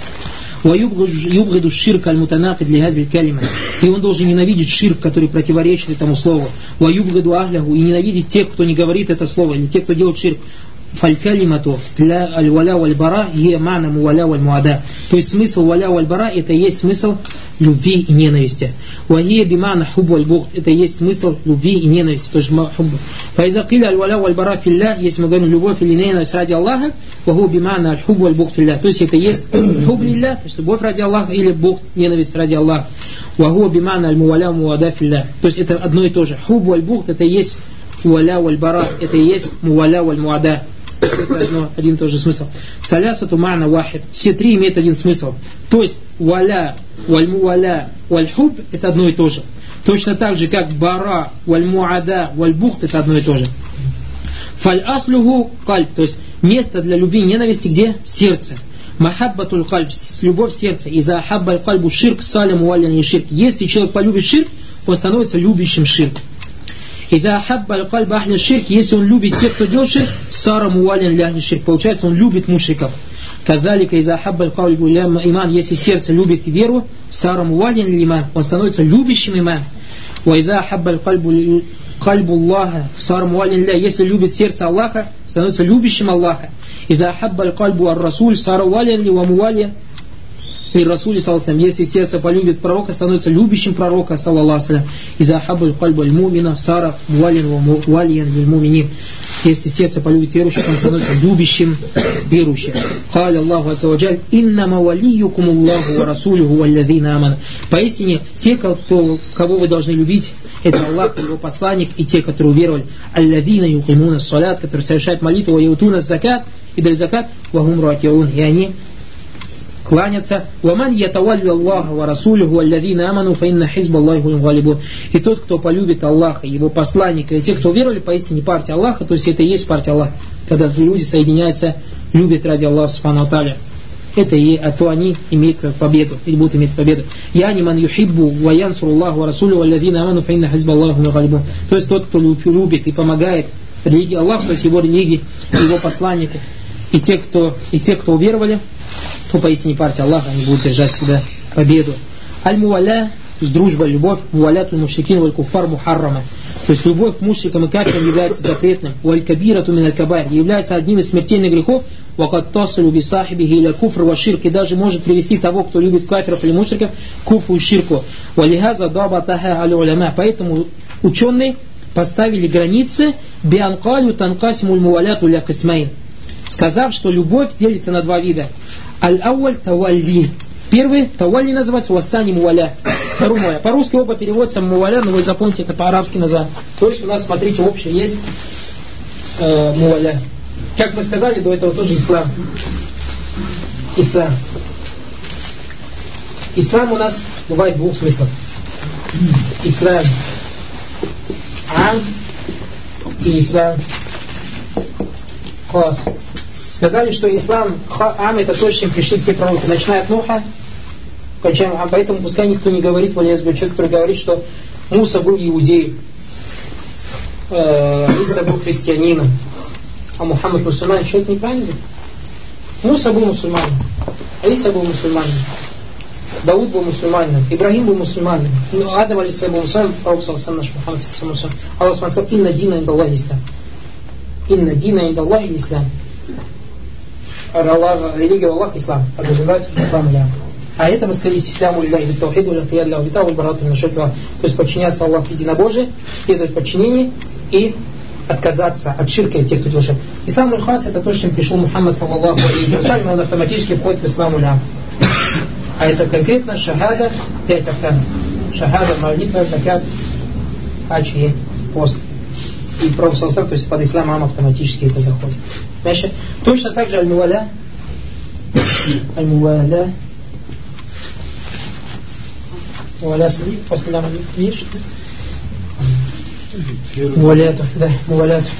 وَيُبْغِدُ الشِّرْكَ الْمُتَنَاقِدْ لِهَذِهِ الْكَلِمَةِ. И он должен ненавидеть ширк, который противоречит этому слову. وَيُبْغِدُ أَهْلَهُ. И ненавидеть тех, кто не говорит это слово, или тех, кто делает ширк. فَالْكَلِمَةُ الْوَلَا وَالْبَرَا هِيَ مَعْنَى مُوَلَا وَالْمُعَادَى. То есть смысл валя валь-бара это и есть смысл любви и ненависти. وَهِيَ بِمَعْنَى حُبْ وَالْبُغْض. Это и есть смысл любви и ненависти. То есть хубб. فَإِذَا قِيلَ الْوَلَا وَالْبَرَا فِي اللَّهِ. Если мы говорим любовь или ненависть ради Аллаха, وَهُوَ بِمَعْنَى الْحُبْ وَالْبُغْض فِي اللَّهِ. То есть это и есть хуб лилля, то есть любовь ради Аллаха, или бугд, ненависть ради Аллаха. وَهُوَ بِمَعْنَى الْمُوَلَا وَالْمُوَادَى فِي اللَّهِ. То есть это одно и то же. Хуб валь-бугд это и есть валя валь-бара, это и есть муаля валь-муада. Это один и тот же смысл. Салясату ма'на вахид. Все три имеют один смысл. То есть валя, валь-муаля, валь-хуб это одно и то же. Точно так же, как бара, валь-муада, валь-бухт это одно и то же. Фаль-аслюху кальб. То есть место для любви и ненависти где? В сердце. Махаббатуль кальб. Любовь в сердце. Иза ахаббаль кальбу ширк салям уалляни ширк. Если человек полюбит ширк, он становится любящим ширк. Ида хаббаль кальба ахли ширк, если он любит тех, кто делает ширк, сара муалин ля ахли ширк. Получается, он любит мушриков. Кадалика ида хаббаль кальбу ля иман, если сердце любит веру, сара муалин ля иман, он становится любящим иман. Ва ида хаббаль кальбу Аллаха, сара муалин ля, если любит сердце Аллаха, становится любящим Аллаха. Ида хаббаль кальбу ар-расуль, сара муалин ля ва муалин и Расуль, если сердце полюбит пророка, становится любящим пророка, саллаллаху алейхи. Иза хаббаль кальбу аль-мумина сара муалин ва муалин лиль-муминин. Если сердце полюбит верующих, он становится любящим верующим. Каля Аллаху азза ва джаль: иннама валиюкум Аллаху ва расулюху валлазина аману. Поистине, те, кого вы должны любить, это Аллах, его посланник, и те, которые уверовали. Аллазина юқимуна ссалят, которые совершают молитву, ва яутуна закат, и дают закат, ва хум ракиун, и они кланяться. وَمَنْ يَتَوَلِّ اللَّهَ وَرَسُولُهُ وَالَّذِينَ آمَنُوا فَإِنَّ حِزْبَ اللَّهِ هُمُ الْغَالِبُونَ. И тот, кто полюбит Аллаха, его посланника, и те, кто веровали, поистине партия Аллаха, то есть это и есть партия Аллаха. Когда люди соединяются, любят ради Аллаха субхану ва тааля. Это а то они имеют победу, или будут иметь победу. «Яни ман юхиббу ва янсуру Аллаху ва расулю валлазина аману фа инна хизба Аллахи хумул галибун». То есть тот, кто любит и помогает религии Аллаха, то есть его религии, его посланнику, и те, кто уверовали, то поистине партия Аллаха, они будут держать всегда победу. Аль-муаля, с дружбой, любовь, муаляту мушрикин валь куфар мухаррама. То есть любовь к мушрикам и кафирам является запретным. Валь-кабирату мин аль-кабайр, является одним из смертельных грехов. Вакат тасалю би сахибихи иля куфр ва ширк, и даже может привести того, кто любит кафиров или мушриков, к куфру и ширку. Валихаза дабатаха аль-уляма. Поэтому ученые поставили границы бианкалю танкасимуль муаляту ля кисмайн, сказав, что любовь делится на два вида. Аль-ауаль тавалли. Первый тавалли называется, вастани муаля. Второй муаля. По-русски оба переводятся муаля, но вы запомните, это по-арабски название. То есть у нас, смотрите, общее есть муаля. Как мы сказали, до этого тоже ислам. Ислам. Ислам у нас бывает двух смыслов. Ислам ам и ислам хас. Сказали, что ислам ам это то, с чем пришли все пророки, начиная от Нуха, кончая ам. Поэтому пускай никто не говорит, человек, который говорит, что Муса был иудеем, Иса был христианином, а Мухаммад мусульманин. Человек неправильно говорит. Муса был мусульманином, Иса был мусульманином, Дауд был мусульманином, Ибрахим был мусульманином, Адам алейхиссалям был мусульманином, пророк саллаллаху наш Мухаммад саллаллаху. Аллах сказал: «Инна дина инда Аллахи ислам». Инна дина инда Аллахи ислам. Религия Аллаха ислам. Подразумевается ислам ля. А это мы сказали: «Истисляму лилляхи бит-таухиду ва-ль-инқияду лаху бит-тау ва-бараату мина ширки». То есть подчиняться Аллаху в единобожии, следовать подчинению и отказаться от ширка и тех, кто делает ширк. Ислам аль-хас это то, с чем пришел Мухаммад саллаллаху алейхи ва саллям, он автоматически входит в ислам ля. А это конкретно шахада, 5 аркан. Шахада, молитва, закат, хадж и пост. И пророк саллаллаху, то есть под исламом автоматически это заходит. Значит, точно так же аль-муаля. Аль-муаля. Муаля слив, после нам видишь? Муаляту, да, муаляту.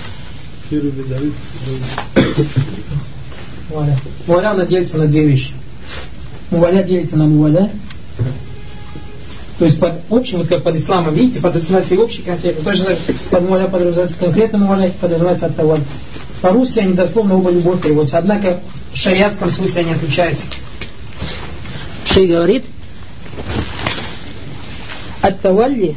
Муаля у нас делится на две вещи. Муаля делится на муаля. То есть под общим, вот как под исламом, видите, подразумевается и общий конкретно. Точно под муаля подразумевается конкретно муаля, подразумевается ат-таваль. По-русски они дословно оба любовь переводятся, однако в шариатском смысле они отличаются. Шейх говорит: ат-тавалли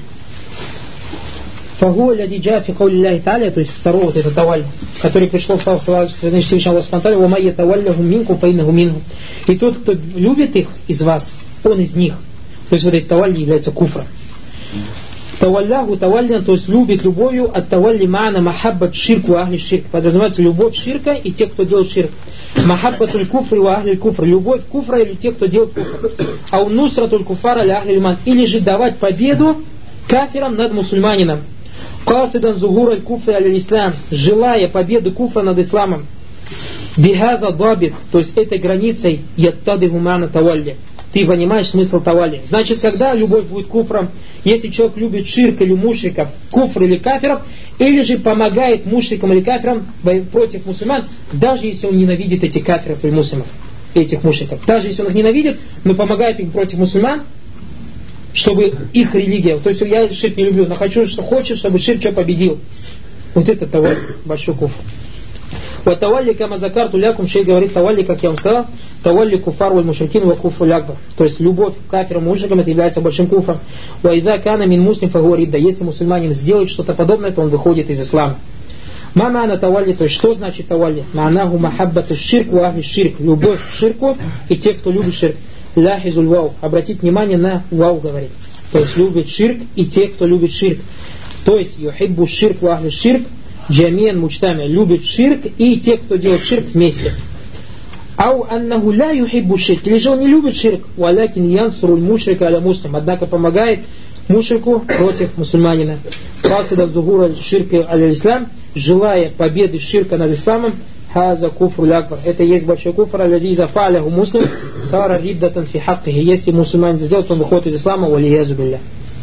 фагуа лази джа фи каули Аллахи та'аля, то есть второй вот этот таваль, который пришел в слова Всевышнего Аллаха Субхану ва тааля: «Ва май ятаваллахум минкум фа иннаху минхум». И тот, кто любит их из вас, он из них. То есть вот этот тавалли является куфром. Тавалляху таваллян, то есть любит любовью, от тавалли ма'на махаббат ширку ахли ширк. Подразумевается любовь ширка и те, кто делает ширк. Махаббатуль куфри ва ахли куфр. Любовь куфра или те, кто делает куфр. А у нусратуль куфара ля ахли иман. Или же давать победу кафирам над мусульманином. Касидан зугур аль-куфри аль-ислам, желая победы куфра над исламом. Бихаза дабит, то есть этой границей яттадиху ма'на тавалли. Ты понимаешь смысл тавалли. Значит, когда любовь будет куфром, если человек любит ширк или мушриков, куфр или кафиров, или же помогает мушрикам или кафирам против мусульман, даже если он ненавидит этих кафиров или мусульмов, этих мушриков. Даже если он их ненавидит, но помогает им против мусульман, чтобы их религия, то есть я ширк не люблю, но хочу, что хочет, чтобы ширк что победил. Вот это тавалли, большой куфр. Вот тавалли кама закарту лякум, шейх говорит, тавалли, как я вам сказал, тавалли куфар валь мушрикин ва куфру лякбар. То есть любовь к кафирам и мушрикам это является большим куфром. Ва идза кана мин муслим фагуарид, да если мусульманин сделает что-то подобное, то он выходит из ислама. Ма ма'на тавалли, то есть что значит тавалли? Ма'наху махаббату ширк ва ахли ширк, любовь к ширку и те, кто любит ширк. Ляхизуль вау, обратите внимание на вау говорит. То есть любит ширк и те, кто любит ширк. То есть юхиббу ширк ва ахли ширк джамиан мучтами, любит ширк и те, кто делает ширк вместе. Ау аннаху ля юхиббу ширк, или же он не любит ширк, валякин янсуруль мушрика аля муслим, однако помогает мушрику против мусульманина. Фасида зугура ширка аля ислам, желая победы ширка над исламом, хаза куфру лякбар. Это есть большой куфр, алязиза фа'ляху муслим, сара риддатан фи хаккихи. Если мусульманин сделает, он выходит из ислама, валиязу билля.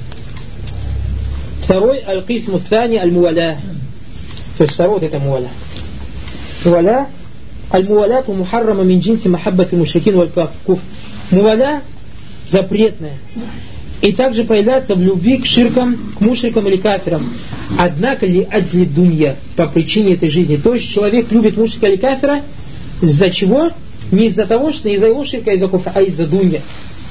Второй, аль-кисму тани аль-муаля. То есть второй, вот это муаля. Муаля, аль-муаляту мухаррама мин джинси махаббати мушрикин валь куфр. Муаля запретная. И также появляется в любви к ширкам, к мушрикам или кафирам. Однако ли адли дунья, по причине этой жизни. То есть человек любит мушрика или кафира, из-за чего? Не из-за того, что не из-за его ширка, из-за куфра, а из-за дунья.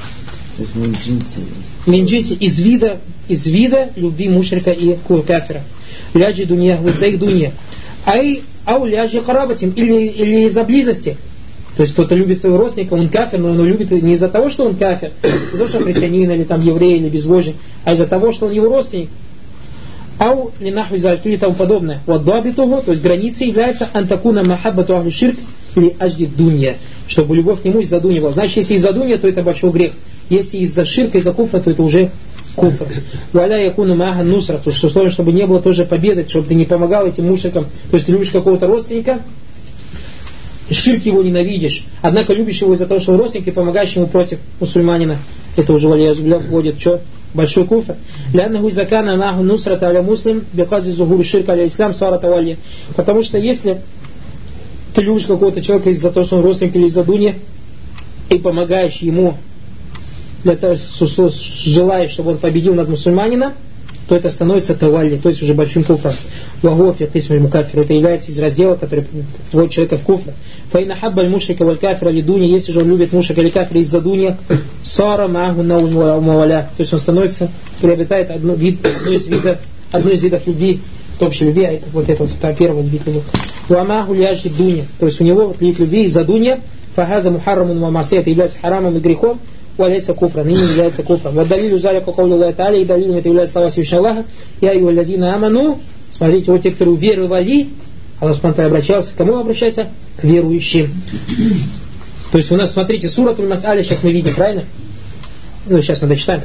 Минджинси, из вида любви мушрика и кафира. Ляджи дунья, вот за их дунья. Ау ляджи харабатим, или из-за близости. То есть кто-то любит своего родственника, он кафир, но он любит не из-за того, что он кафир, не из-за того, что он христианин, или там еврей, или безбожник, а из-за того, что он его родственник. Ау линахви зальки и тому подобное. Вот дуабитуху, то есть границей является антакуна махаббату ахли ширк или ажди дунья, чтобы любовь к нему из-за дунья была. Значит, если из-за дунья, то это большой грех. Если из-за ширка, из-за куфра, то это уже куфр. Валя якуна маха нусра, то есть условие, чтобы не было тоже победы, чтобы ты не помогал этим мушрикам. То есть ты любишь какого-то родственника, ширк его ненавидишь, однако любишь его из-за того, что он родственник и помогаешь ему против мусульманина, это уже вводит что? Большой куфр. Ляннаху закана наху нусрата аля муслим бекази зугури ширка аля ислам сара тавалия. Потому что если ты любишь какого-то человека из-за того, что он родственник или из-за дуни, и помогаешь ему для того, что желаешь, чтобы он победил над мусульманином, то это становится тавалли, то есть уже большим куфром. Вагофи, тысмиль мукафир. Это является из раздела, который вводит человека в куфр. Фаина хаббаль мушрика валь кафира ли дуня, если же он любит мушрика или кафира из-за дуни, сара маху наумаваля. То есть он становится, приобретает одну из видов любви, общей любви, а это вот это вот первый вид любви. Вамаху ляжи дуня. То есть у него вид любви из-за дуня, фахаза мухаррамун вамаси, это является харамом и грехом, валяйся куфран, и не является куфром. Вот далилю залика каули Аллаха Тааля, и далилю это является слова Всевышнего Аллаха. Я и валязина аману. Смотрите, вот те, кто уверовали, Аллах Субхану обращался, к кому обращается? К верующим. То есть у нас, смотрите, суратуль Мас'аля сейчас мы видим, правильно? Ну, сейчас мы дочитаем.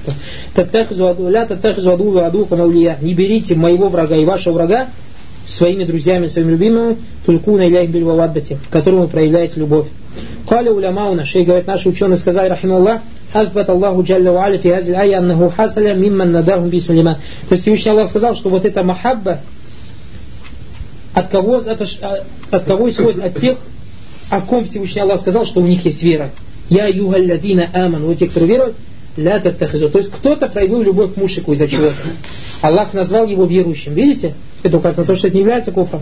Не берите моего врага и вашего врага своими друзьями, своими любимыми, тулькуна иляйх бильваваддати, к которому проявляете любовь. Кали улямауна, шейх говорит, наши ученые сказали, рахималлах, азбат Аллаху джалля ва аля фи хази ая аннаху хасаля мимман надахум бисми лиман. То есть Всевышний Аллах сказал, что вот эта махабба от кого исходит? От тех, о ком Всевышний Аллах сказал, что у них есть вера. Я югалладина аман, вот те, кто верует, ля таттахизу. То есть кто-то проявил любовь к мушрику из-за чего-то. Аллах назвал его верующим. Видите? Это указано на то, что это не является куфром.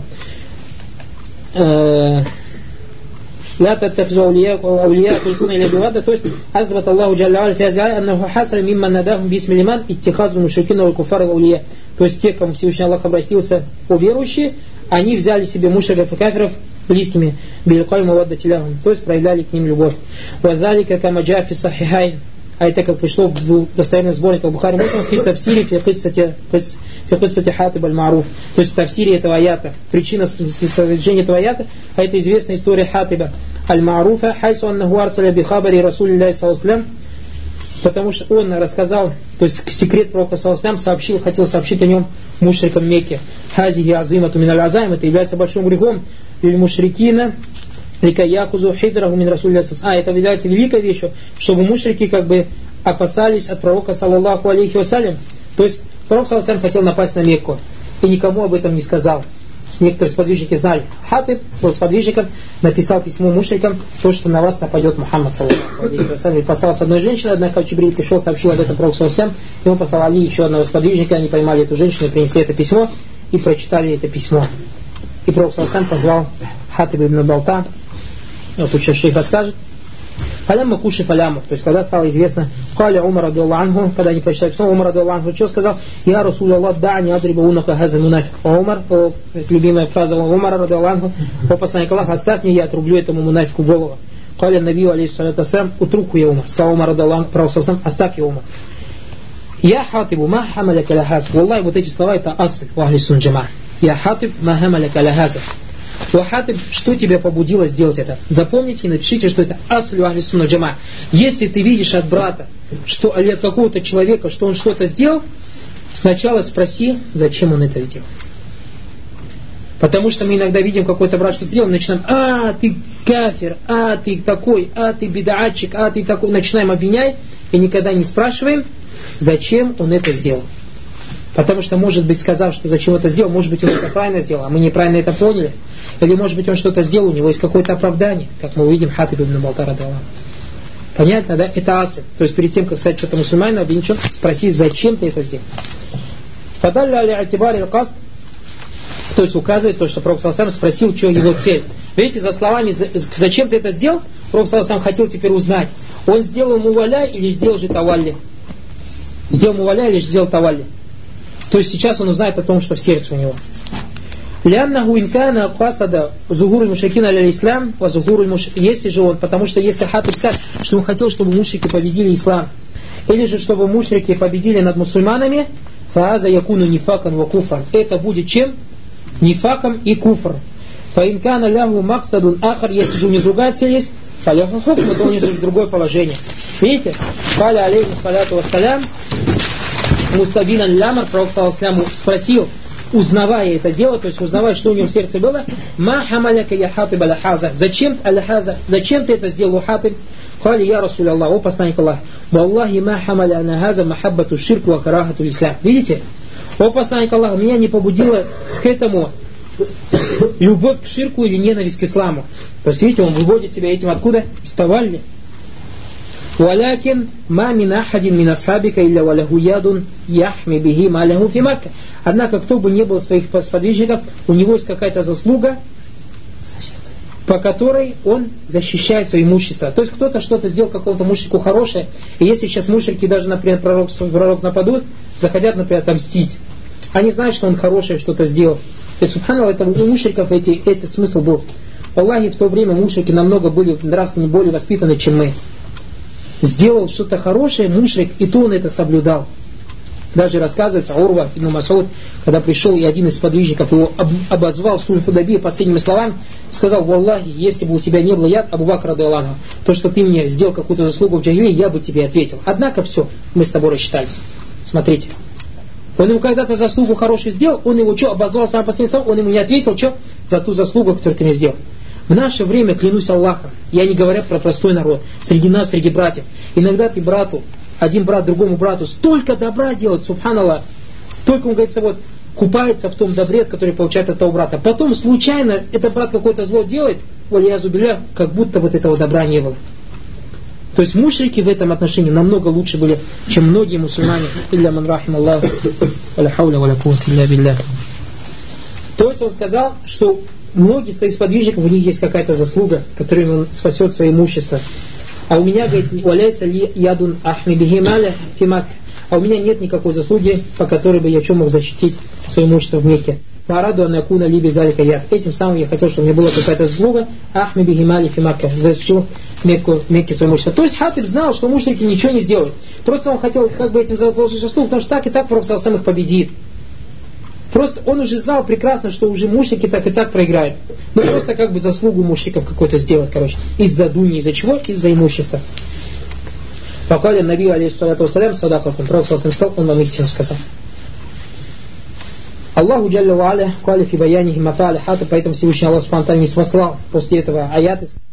لا تتخذوا أولياء تلقون إلى بوادة. То есть أثبت الله جل وعلا في هذه الآية أنه حصل ممن نداهم باسم الإيمان اتخاذ المشركين والكفار أولياء. То есть те, кому Всевышний Аллах обратился, о верующие, они взяли себе мушриков и кафиров близкими, билькаль маваддати лахум, то есть проявляли к ним любовь. وذلك كما جاء في الصحيحين. А это как пришло в достоверных сборниках Бухари Муслим в тафсире фи киссати Хатиб аль-Маруф. То есть в тафсире этого аята. Причина содержания этого аята, а это известная история Хатиба аль-Маруфа, хайсу аннаху арсаля би хабари Расулиллахи саллаллаху алейхи ва саллям, потому что он рассказал, то есть секрет пророка саллаллаху алейхи ва саллям, хотел сообщить о нем мушрикам Мекки. Хазихи азимату мин аль-азаим, это является большим грехом лиль мушрикина. Это является великой вещью, чтобы мушрики как бы опасались от пророка саллаллаху алейхи вассалям. То есть пророк саллаллаху алейхи хотел напасть на Мекку и никому об этом не сказал. Некоторые сподвижники знали. Хатиб был сподвижником, написал письмо мушрикам, то, что на вас нападет Мухаммад саллаллаху алейхи вассалям. Послал с одной женщиной, однако Джибриль пришел, сообщил об этом пророку саллаллаху алейхи вассалям, и он послал Али еще одного сподвижника, они поймали эту женщину, принесли это письмо и прочитали это письмо. И пророк саллаллаху алейхи позвал Хатиба ибн Балта. Вот тут сейчас шейх расскажет. Фалямма куши фалямма. То есть когда стало известно, Каля Умар радиаллаху анху, когда они прочитали письмо, Умар радиаллаху анху, что сказал? Я Расул Аллах, дани адриба унака газа мунафик. Умар, любимая фраза Умара радиаллаху анху, о посланник Аллаха, оставь меня, я отрублю этому мунафику голову. Каля Набию алейхиссалату вассалям, утрукку я Умар. Сказал Умар радиаллаху анху, оставь я Умар. Я Хатибу, ма хамаляка лахаз. Валлахи, вот эти слова это асль в ахли сунн джамаа. Я Хатиб, ма хамаляка лахаз. Хатиб, что тебя побудило сделать это? Запомните и напишите, что это аслю ахли сунна джама. Если ты видишь от брата, что от какого-то человека, что он что-то сделал, сначала спроси, зачем он это сделал. Потому что мы иногда видим, какой-то брат что-то делает, начинаем, ты кафир, ты такой, ты бедачик, ты такой, начинаем обвинять и никогда не спрашиваем, зачем он это сделал. Потому что, может быть, сказав, что зачем это сделал, может быть, он это правильно сделал, а мы неправильно это поняли. Или, может быть, он что-то сделал, у него есть какое-то оправдание, как мы увидим Хатиб ибн Балта радиаллаху. Понятно, да? Это аср. То есть, перед тем, как сказать что-то мусульманину, обвинить, спроси, зачем ты это сделал. Фадалля али атибари аль-каст, то есть, указывает то, что пророк саллаллаху алейхи спросил, что его цель. Видите, за словами, зачем ты это сделал, пророк саллаллаху алейхи хотел теперь узнать, он сделал муваля или сделал же тавалли. Сделал муваля или сделал тавалли. То есть сейчас он узнает о том, что в сердце у него. Ляннаху инкана касада зугуруль мушрикин аля ислам ва зугуруль мушрикин. Если же он, потому что если Хатиб скажет, что он хотел, чтобы мушрики победили ислам, или же чтобы мушрики победили над мусульманами, фааза якуну нифакан ва куфран. Это будет чем? Нифаком и куфр. Фа инкана ляху максадун ахар, если же у них другая цель есть, фаляху хукм, то у них же другое положение. Видите? Фаля алейхи салату вассалям. Мустабин аль-Лямар, пророк саллаллаху алейхи ва саллям, спросил узнавая это дело, то есть узнавая, что у него в сердце было, ма хамаляка я хатиб аля хаза, зачем ты это сделал, Хатиб? Кали я Расуль Аллах, о посланник Аллах, валлахи ма хамаля ана хаза махаббату ширку ва карахату ислам. Видите? О посланник Аллаха, меня не побудило к этому любовь к ширку или ненависть к исламу. То есть, видите, он выводит себя этим откуда? Из Тавалли. Валякин ма мин ахадин мин асхабика илля валаху ядун яхми бихи ма лаху фи Макка. Однако, кто бы ни был из твоих сподвижников, у него есть какая-то заслуга, по которой он защищает свое имущество. То есть, кто-то что-то сделал какому-то мушрику хорошее, и если сейчас мушрики, даже, например, пророк нападут, захотят, например, отомстить. Они знают, что он хорошее что-то сделал. То есть, субханаллах, это у мушриков этот смысл был. Аллахи, в то время мушрики намного были нравственно более воспитаны, чем мы. Сделал что-то хорошее мушрик, и то он это соблюдал. Даже рассказывается, Урва ибн Мас'уд, когда пришел, и один из подвижников его обозвал в Суль Худайбия последними словами, сказал: «Валлахи, если бы у тебя не было яд, Абу Бакр радиаллаху анху, то, что ты мне сделал какую-то заслугу в джахилии, я бы тебе ответил. Однако все, мы с тобой рассчитались». Смотрите. Он ему когда-то заслугу хорошую сделал, он его что, обозвал сам последним словом, он ему не ответил, что? За ту заслугу, которую ты мне сделал. В наше время, клянусь Аллахом, я не говорю про простой народ, среди нас, среди братьев, иногда ты брату, один брат другому брату столько добра делает, субханаллах, только он, говорится, вот, купается в том добре, который получает от того брата. Потом случайно этот брат какое-то зло делает, валиязубилля, как будто вот этого добра не было. То есть мушрики в этом отношении намного лучше были, чем многие мусульмане. Илля ман рахим Аллах, ва ла хауля ва ла куввата илля билля. То есть он сказал, что многие из своих сподвижников, у них есть какая-то заслуга, которой он спасет свое имущество. А у меня, говорит, валяйся ли ядун ахми бихи маля фи Макка. А у меня нет никакой заслуги, по которой бы я мог защитить свое имущество в Мекке. Параду анакуна либи залика яд. Этим самым я хотел, чтобы у меня была какая-то заслуга. Ахми бихи маля фи Макка. Защитил Мекке свое имущество. То есть Хатиб знал, что мушрики ничего не сделают. Просто он хотел как бы этим получить заслугу, потому что так и так пророк сам их победит. Просто он уже знал прекрасно, что уже мушрики так и так проиграют. Но просто как бы заслугу мушриков какой-то сделать, короче. Из-за дуни, из-за чего? Из-за имущества. Покали Наби алейхиссалату вассалям садакатум. Пророк сказал, он вам истину сказал. Аллаху джалля ва аля кали фи баянихи мафа аля хата, поэтому Всевышний Аллах субхану ва тааля не спаслал после этого аяты.